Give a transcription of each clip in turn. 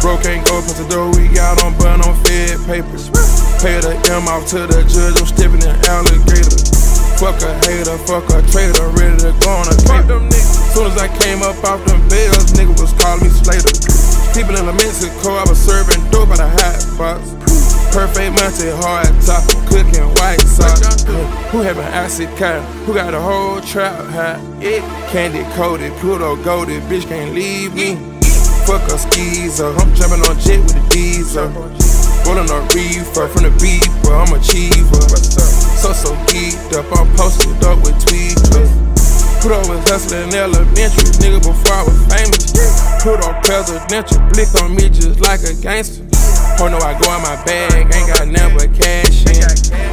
Broke ain't go past the door, we got on bun on Fed papers. Pay the M off to the judge, I'm stepping in alligator. Fuck a hater, fuck a traitor, ready to go on a caper. Soon as I came up off them bills, nigga was calling me Slater. People in the Mexico, I was serving dope at a hot box. Perfect Monty, hard top, cooking white socks. Who having acid cat? Who got a whole trap hot? Candy coated, Pluto goated, bitch can't leave me. Fuck a skeezer, I'm jumping on jet with the diesel. Rolling a reefer from the beeper, I'm a achiever. So geeked up, I'm posted up with tweakers. Pluto was hustling elementary, nigga, before I was famous. Pluto presidential, blick on me just like a gangster. Oh no, I go in my bag, ain't got nothing but cash in.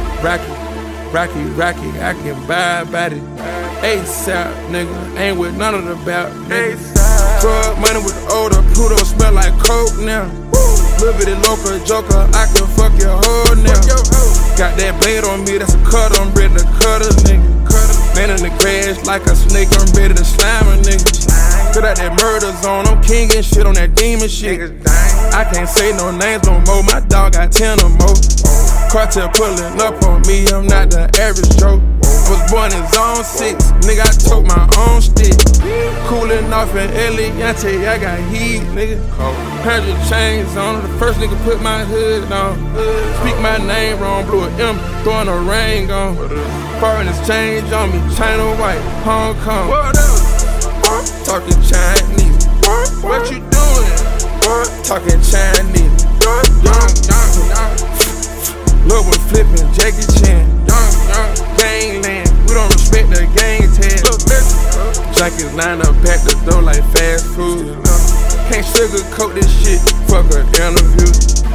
Rocky, I can buy about it. ASAP, nigga, ain't with none of the belt, nigga. Drug money with the older, Pluto smell like coke now. Little bitty local joker, I can fuck your hoe now. Got that blade on me, that's a cut, I'm ready to cut a nigga. Man in the grass like a snake, I'm ready to slime a nigga. Put out that murder zone, I'm king and shit on that demon shit. I can't say no names no more, my dog got 10 or more. Cartel pulling up on me, I'm not the average Joe. Was born in zone 6, nigga, I took my own stick. Cooling off in Eliante, I got heat, nigga. 100 chains on, the first nigga put my hood on. Speak my name wrong, blew an M, throwing a ring on. Foreign exchange on me, China white, Hong Kong. Talking Chinese, what you doing? Talking Chinese, Lil' one flipping, Jackie Chan, gangland, we don't respect the gang tag. Junkies line up at the door like fast food. Can't sugarcoat this shit, fuck an interview.